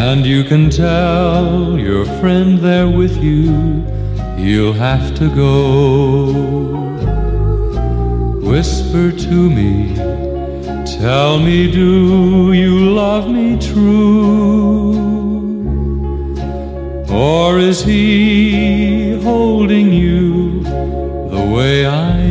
And you can tell your friend there with you, he'll have to go. Whisper to me, tell me, do you love me true? Or is he holding you the way I